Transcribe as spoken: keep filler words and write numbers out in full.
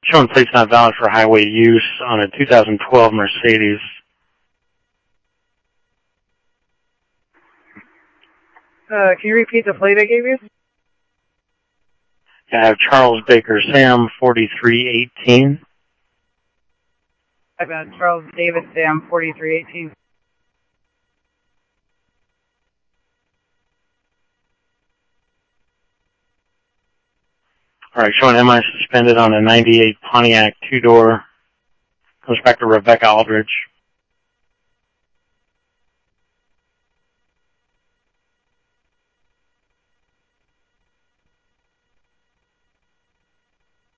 Showing plates not valid for highway use on a two thousand twelve Mercedes. Uh, can you repeat the plate I gave you? I have Charles Baker Sam, forty-three eighteen. I've got Charles David Sam, forty-three eighteen. All right, showing M I suspended on a ninety-eight Pontiac two-door. Goes back to Rebecca Aldridge.